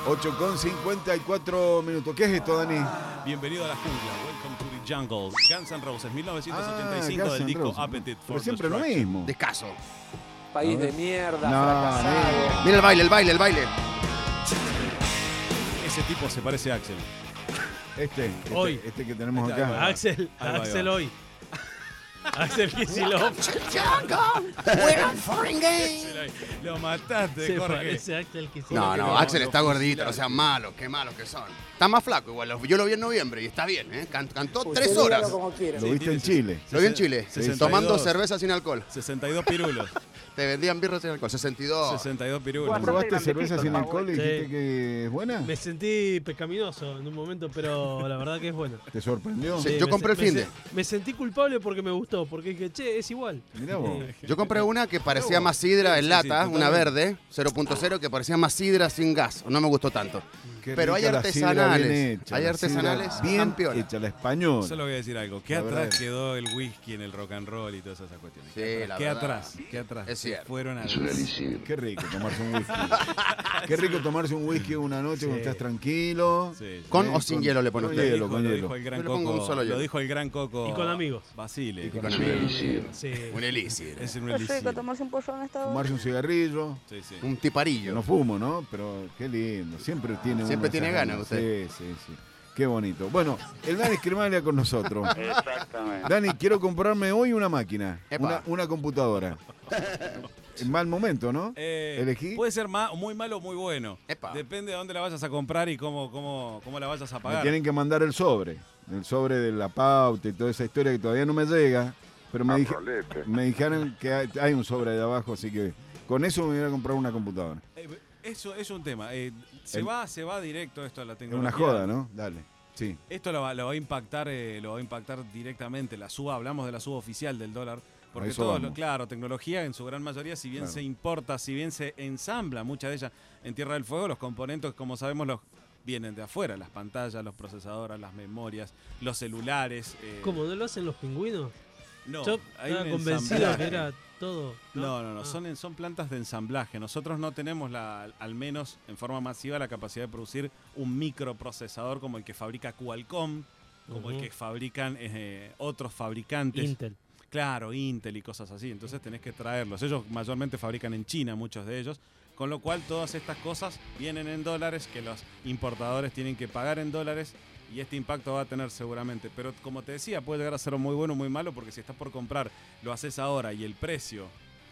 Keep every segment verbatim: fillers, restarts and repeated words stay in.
ocho con cincuenta y cuatro minutos. ¿Qué es esto, Dani? Bienvenido a la jungla. Welcome to the jungle. Guns N' Roses, mil novecientos setenta y Ah, cinco Guns del N' disco Roses. Appetite for Pero siempre lo Destruction. mismo. Descaso. País de mierda, No, fracasado. Mira el baile, el baile, el baile. Ese tipo se parece a Axel. Este, este, Hoy. este que tenemos Este, ahí acá. va. Axel, Ahí va, ahí Axel va. hoy. Axel Kicillof. Lo mataste, Se Jorge. parece a Axel Kicillof. No, no, no, Axel no, está no, gordito, no, o sea, malos, qué malos que son. Está más flaco igual, yo lo vi en noviembre y está bien, ¿eh? Can- Cantó Usted tres dígalo horas. como quiera. Lo viste en Chile. Lo vi en Chile, sesenta y dos. tomando cerveza sin alcohol. sesenta y dos pirulos. Te vendían birra sin alcohol, sesenta y dos. sesenta y dos pirulos. Bastante ¿Probaste grandecito, cerveza sin por alcohol y favor. dijiste Sí. que es buena? Me sentí pecaminoso en un momento, pero la verdad que es bueno. ¿Te sorprendió? Sí. Sí, yo me compré se- el me finde. se- Me sentí culpable porque me gustó, porque dije, che, es igual. Mirá vos. Eh, Yo compré una que parecía más sidra en Sí, sí, lata, una totalmente. verde, cero punto cero, que parecía más sidra sin gas. No me gustó tanto. Qué Pero hay rica la sidra artesanales, bien hecha, hay la artesanales sidra bien tan piola. hecha, la española. Solo voy a decir algo. ¿Qué La atrás verdad. quedó el whisky en el rock and roll y todas esas cuestiones? Sí, ¿Qué la atrás? ¿Qué verdad. atrás? ¿Qué atrás? Es Se cierto. fueron a Qué rico tomarse un whisky. Qué rico tomarse un whisky una noche cuando estás tranquilo. Sí, sí. ¿Con Eh, o sin hielo le pone con usted? hielo, Dijo- con lo hielo. dijo el gran Yo le pongo Coco. un solo hielo. Lo dijo el gran Coco. Y con amigos. Basile. Y con amigos. Sí. Un elixir. Es un Es rico elixir. tomarse un pollo en esta hora. Tomarse un cigarrillo. Sí, sí. Un Yo tiparillo. no fumo, ¿no? Pero qué lindo. Siempre tiene Siempre uno tiene esas ganas usted. Sí, sí, sí. Qué bonito. Bueno, el Dani Escrimalia con nosotros. Exactamente. Dani, quiero comprarme hoy una máquina. Epa. Una, una computadora. En mal momento, ¿no? Eh, Elegí. Puede ser ma- muy malo o muy bueno. Epa. Depende de dónde la vayas a comprar y cómo, cómo, cómo la vayas a Me pagar. tienen que mandar el sobre. El sobre de la pauta y toda esa historia que todavía no me llega. Pero me, dije, me dijeron que hay, hay un sobre de abajo, así que con eso me voy a comprar una computadora. Eh, eso es un tema. Eh, se, El- va, se va directo esto a la Es tecnología. una joda, ¿no? Dale. Sí. Esto lo va, lo va a impactar, eh, lo va a impactar directamente. La suba, hablamos de la suba oficial del dólar. Porque eso todo, vamos. lo, claro, tecnología en su gran mayoría, si bien Claro. se importa, si bien se ensambla, muchas de ellas en Tierra del Fuego, los componentes, como sabemos, los vienen de afuera, las pantallas, los procesadores, las memorias, los celulares. eh, ¿Cómo no lo hacen los pingüinos? No, Yo hay estaba un convencido ensamblaje. que era todo. No, no, no, Ah. son, en- son plantas de ensamblaje. Nosotros no tenemos, la, al menos en forma masiva, la capacidad de producir un microprocesador como el que fabrica Qualcomm, como el Ujú. que fabrican eh, otros fabricantes. Intel. Claro, Intel y cosas así. Entonces tenés que traerlos. Ellos mayormente fabrican en China, muchos de ellos. Con lo cual todas estas cosas vienen en dólares, que los importadores tienen que pagar en dólares. Y este impacto va a tener seguramente. Pero como te decía, puede llegar a ser muy bueno o muy malo, porque si estás por comprar, lo haces ahora y el precio,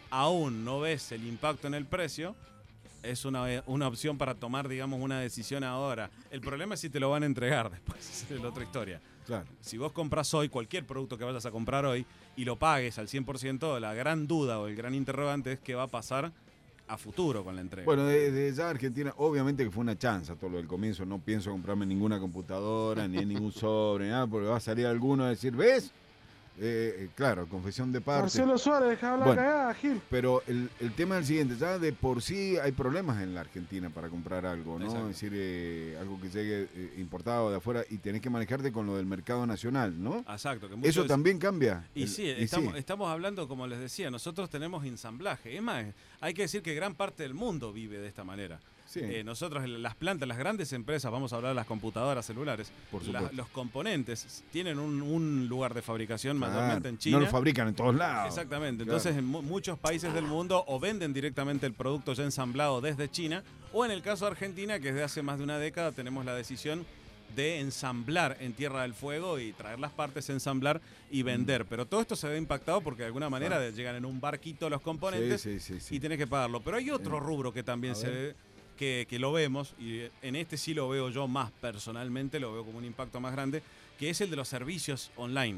aún no ves el impacto en el precio, es una, una opción para tomar, digamos, una decisión ahora. El problema es si te lo van a entregar después, es la otra historia. Claro. Si vos compras hoy cualquier producto que vayas a comprar hoy y lo pagues al cien por ciento, la gran duda o el gran interrogante es qué va a pasar a futuro con la entrega. Bueno, de, de ya Argentina, obviamente que fue una chanza todo lo del comienzo. No pienso comprarme ninguna computadora, ni ningún sobre, ni nada, porque va a salir alguno a decir, ¿ves? Eh, eh, claro, confesión de parte. Marcelo Suárez, deja hablar Bueno. cagada, Gil. Pero el, el tema es el siguiente, ya de por sí hay problemas en la Argentina para comprar algo, ¿no? Exacto. Es decir, eh, algo que llegue eh, importado de afuera y tenés que manejarte con lo del mercado nacional, ¿no? Exacto. Que Eso muchos- también cambia. Y El- sí, estamos, estamos hablando, como les decía, nosotros tenemos ensamblaje. Es más, hay que decir que gran parte del mundo vive de esta manera. sí. Eh, nosotros, las plantas, las grandes empresas, vamos a hablar de las computadoras celulares, Por la- supuesto. los componentes tienen un, un lugar de fabricación Claro, mayormente en China. No lo fabrican en todos lados. Exactamente. Claro. Entonces, en mu- muchos países del mundo o venden directamente el producto ya ensamblado desde China, o en el caso de Argentina, que desde hace más de una década tenemos la decisión de ensamblar en Tierra del Fuego y traer las partes, ensamblar y vender. Pero todo esto se ve impactado porque de alguna manera Claro. llegan en un barquito los componentes Sí, sí, sí, sí. y tenés que pagarlo. Pero hay otro Sí. rubro que también A se ver. ve, que, que lo vemos, y en este sí lo veo yo más personalmente, lo veo como un impacto más grande, que es el de los servicios online.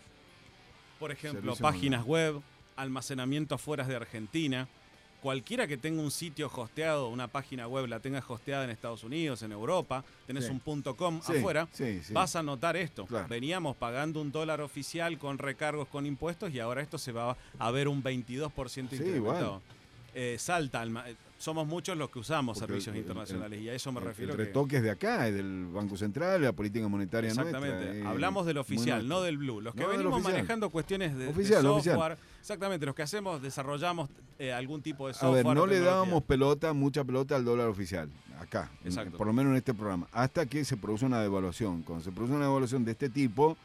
Por ejemplo, Servicios páginas web, almacenamiento afuera de Argentina. Cualquiera que tenga un sitio hosteado, una página web la tenga hosteada en Estados Unidos, en Europa, tenés Sí. un punto .com Sí, afuera, sí, sí. vas a notar esto. Claro. Veníamos pagando un dólar oficial con recargos, con impuestos, y ahora esto se va a ver un veintidós por ciento Sí, incrementado. igual. Eh, Salta, alma- eh, somos muchos los que usamos Porque servicios el- internacionales el- y a eso me el- refiero. El que- retoque es de acá, es del Banco Central, la política monetaria Exactamente. nuestra. eh, Hablamos del muy oficial, nuestra. no del blue. Los que No, del venimos oficial. manejando cuestiones de, de Oficial, oficial. software. Exactamente, los que hacemos, desarrollamos eh, algún tipo de A software. ver, no le tecnología. dábamos pelota, mucha pelota al dólar oficial, acá, Exacto. por lo menos en este programa, hasta que se produce una devaluación. Cuando se produce una devaluación de este tipo,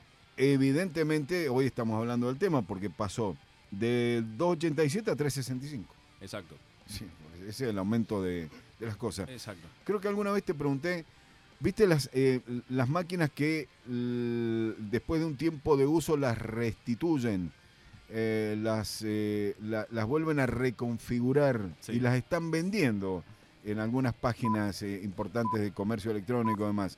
evidentemente, hoy estamos hablando del tema, porque pasó de dos ochenta y siete a tres sesenta y cinco. Exacto, Sí, ese es el aumento de, de las cosas. exacto. Creo que alguna vez te pregunté, ¿viste las, eh, las máquinas que l- después de un tiempo de uso las restituyen? Eh, las, eh, la- las vuelven a reconfigurar Sí. y las están vendiendo en algunas páginas eh, importantes de comercio electrónico y demás.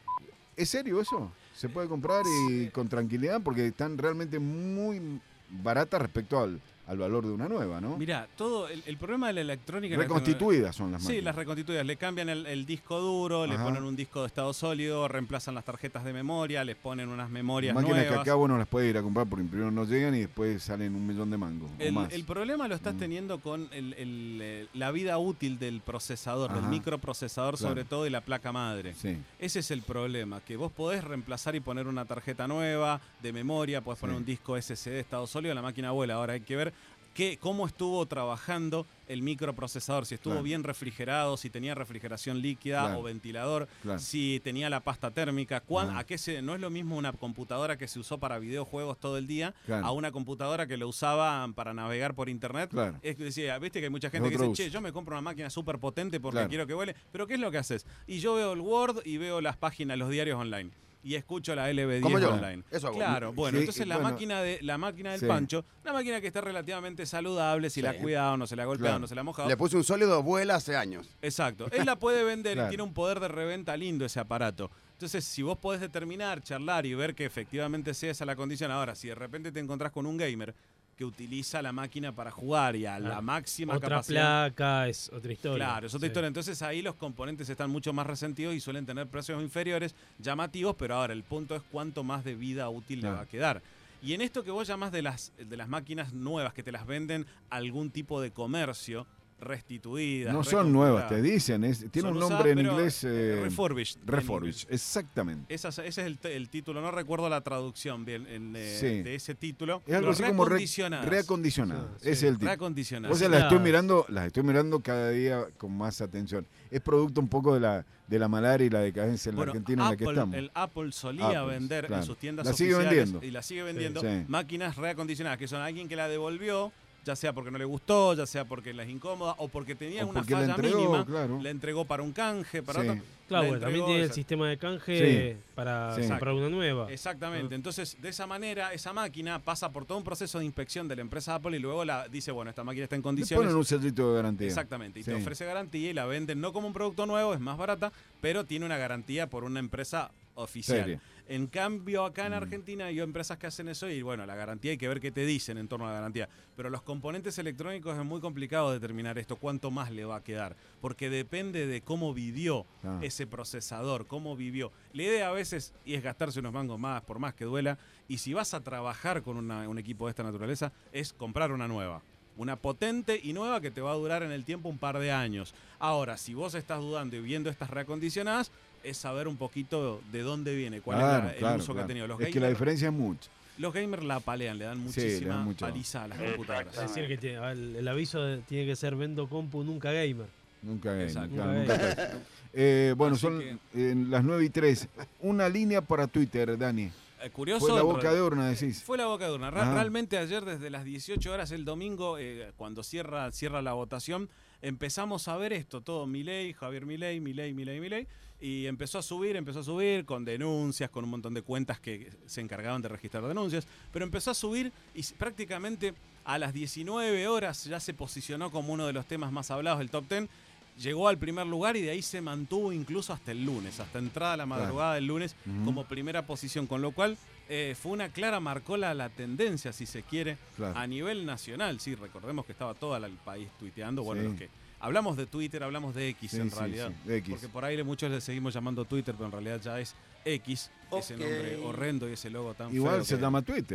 ¿Es serio eso? ¿Se puede comprar y con tranquilidad? Porque están realmente muy baratas respecto al, al valor de una nueva, ¿no? Mira, todo el, el problema de la electrónica. Reconstituidas son las Sí, máquinas. las reconstituidas. Le cambian el, el disco duro, le Ajá. ponen un disco de estado sólido, reemplazan las tarjetas de memoria, les ponen unas memorias Máquinas nuevas. que acá bueno las puede ir a comprar porque primero no llegan y después salen un millón de mangos o El, más. el problema lo estás Mm. teniendo con el- el, eh, la vida útil del procesador, del Ajá. microprocesador, Claro. sobre todo, y la placa madre. Sí, Ese es el problema, que vos podés reemplazar y poner una tarjeta nueva de memoria, podés poner Sí. un disco ese ese de estado sólido, la máquina vuela. Ahora hay que ver qué, cómo estuvo trabajando el microprocesador, si estuvo Claro. bien refrigerado, si tenía refrigeración líquida Claro. o ventilador, claro. si tenía la pasta térmica. cuán- Ajá. a qué se, no es lo mismo una computadora que se usó para videojuegos todo el día Claro. a una computadora que lo usaba para navegar por internet. Claro. Es que decía, viste que hay mucha gente que otro dice, uso. che, yo me compro una máquina súper potente porque Claro. quiero que vuele. Pero ¿qué es lo que haces? Y yo veo el Word y veo las páginas, los diarios online. Y escucho la L B diez Como yo. online. Eso hago. Claro, bueno, Sí, entonces la bueno. máquina de la máquina del Sí. Pancho, una máquina que está relativamente saludable, si Sí. la ha cuidado, no se la ha golpeado, Claro. no se la ha mojado. Le puse un sólido, vuela hace años. Exacto. Él la puede vender Claro. y tiene un poder de reventa lindo ese aparato. Entonces, si vos podés determinar, charlar y ver que efectivamente sea esa la condición, ahora, si de repente te encontrás con un gamer que utiliza la máquina para jugar y a la Claro. máxima Otra capacidad. placa es otra historia. Claro, es otra Sí. historia. Entonces ahí los componentes están mucho más resentidos y suelen tener precios inferiores, llamativos, pero ahora el punto es cuánto más de vida útil Claro. le va a quedar. Y en esto que vos llamás de las, de las máquinas nuevas que te las venden a algún tipo de comercio, restituidas. No son nuevas, te reconfiguradas. dicen, es, tiene Son un usadas, nombre en pero, inglés. eh, eh, refurbished. en Refurbished, inglés. exactamente. Esa- ese es el, t- el título, no recuerdo la traducción bien en, eh, Sí. de ese título. Es algo pero así como re- reacondicionadas. reacondicionado. Sí, Ese sí. es el tipo. Reacondicionadas. O sea, Sí, las estoy la- mirando, las estoy mirando cada día con más atención. Es producto un poco de la, de la malaria y la decadencia en la Bueno, Argentina en la que Apple- estamos. El Apple solía Apple, vender claro. en sus tiendas La sigue oficiales vendiendo. y la sigue vendiendo Sí. máquinas reacondicionadas, que son alguien que la devolvió, ya sea porque no le gustó, ya sea porque la es incómoda o porque tenía O una porque la falla entregó, mínima, claro. la entregó para un canje, para Sí. otro. Claro, la bueno, también entregó, tiene el esa- sistema de canje para Sí. comprar una nueva. Exactamente. Ah. Entonces, de esa manera, esa máquina pasa por todo un proceso de inspección de la empresa Apple y luego la dice, bueno, esta máquina está en Le condiciones. ponen un sellito de garantía. Exactamente, y Sí. te ofrece garantía y la venden no como un producto nuevo, es más barata, pero tiene una garantía por una empresa oficial. Seria. En cambio, acá en Mm. Argentina hay empresas que hacen eso y bueno, la garantía hay que ver qué te dicen en torno a la garantía. Pero los componentes electrónicos es muy complicado determinar esto, cuánto más le va a quedar, porque depende de cómo vivió Ah. ese procesador, cómo vivió. La idea a veces y es gastarse unos mangos más, por más que duela, y si vas a trabajar con una- un equipo de esta naturaleza, es comprar una nueva. Una potente y nueva que te va a durar en el tiempo un par de años. Ahora, si vos estás dudando y viendo estas reacondicionadas, es saber un poquito de dónde viene, cuál Claro, es la- el claro, uso que claro. ha tenido. Los Es que la gamers- diferencia es mucha. los gamers la palean, le dan Sí, le muchísima dan mucho. paliza a las computadoras. Es decir, que tiene- el, el aviso de- tiene que ser vendo compu, nunca gamer. Nunca gay, Exacto. claro, Nunca nunca gay. Eh, bueno, Así son que- eh, las nueve y tres. Una línea para Twitter, Dani. Eh, curioso. Fue la en boca realidad- de urna, decís. Fue la boca de urna. Ra- Ah. Realmente ayer desde las dieciocho horas el domingo, eh, cuando cierra, cierra la votación, empezamos a ver esto, todo Milei, Javier Milei, Milei, Milei, Milei, y empezó a subir, empezó a subir con denuncias, con un montón de cuentas que se encargaban de registrar denuncias, pero empezó a subir y s- prácticamente a las diecinueve horas ya se posicionó como uno de los temas más hablados del top diez. Llegó al primer lugar y de ahí se mantuvo incluso hasta el lunes, hasta entrada a la madrugada del lunes Ujú. como primera posición, con lo cual eh, fue una clara, marcó la, la tendencia, si se quiere, Claro. a nivel nacional. Sí, recordemos que estaba todo el país tuiteando. Bueno, Sí. los que hablamos de Twitter, hablamos de X Sí, en sí, realidad. sí, de X. Porque por ahí le- muchos le seguimos llamando Twitter, pero en realidad ya es X, ese Ok. nombre horrendo y ese logo tan Igual feo se que- llama Twitter.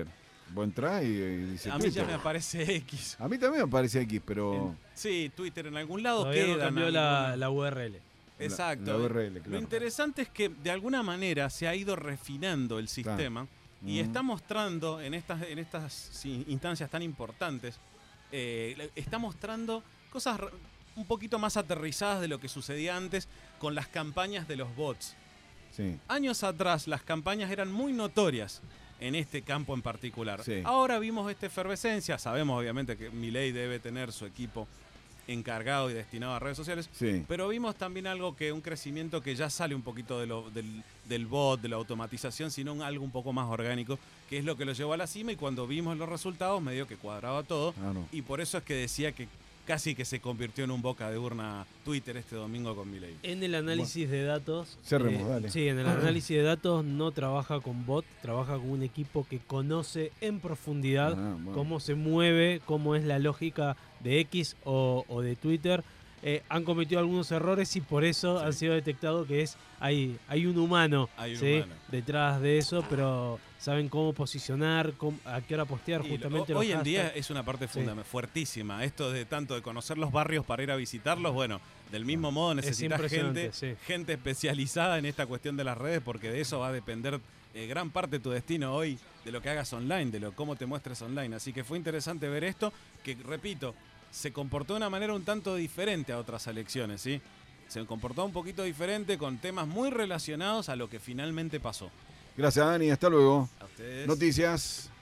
Vos entrás y, y dice A mí ya Twitter. me aparece X. A mí también me aparece X, pero... En- sí, Twitter en algún lado Todavía no queda. en cambió la, alguna- la U R L. Exacto. La, la U R L, Lo claro. interesante es que de alguna manera se ha ido refinando el sistema y Mm. está mostrando en estas, en estas sí, instancias tan importantes, eh, está mostrando cosas r- un poquito más aterrizadas de lo que sucedía antes con las campañas de los bots. Sí. Años atrás las campañas eran muy notorias en este campo en particular. Sí. Ahora vimos esta efervescencia, sabemos obviamente que Milei debe tener su equipo encargado y destinado a redes sociales, Sí. pero vimos también algo que un crecimiento que ya sale un poquito de lo, del, del bot, de la automatización, sino un, algo un poco más orgánico, que es lo que lo llevó a la cima y cuando vimos los resultados medio que cuadraba todo Ah, no. y por eso es que decía que casi que se convirtió en un boca de urna Twitter este domingo con Milei. En el análisis de datos. Cerremos, dale. Sí, en el análisis de datos no trabaja con bot, trabaja con un equipo que conoce en profundidad Ah, bueno. cómo se mueve, cómo es la lógica de X o, o de Twitter. Eh, han cometido algunos errores y por eso Sí. han sido detectados que es hay, hay un humano, Hay un ¿sí? humano. detrás de eso, pero saben cómo posicionar, cómo- a qué hora postear Y justamente lo- los hoy en día hashtags. es una parte Sí. fundamental, fuertísima. Esto de tanto de conocer los barrios para ir a visitarlos, bueno, del mismo modo necesitas impresionante, gente, sí. gente especializada en esta cuestión de las redes, porque de eso va a depender eh, gran parte de tu destino hoy, de lo que hagas online, de lo cómo te muestres online. Así que fue interesante ver esto, que repito, se comportó de una manera un tanto diferente a otras elecciones, ¿sí? Se comportó un poquito diferente con temas muy relacionados a lo que finalmente pasó. Gracias, Dani. Hasta luego. A ustedes. Noticias.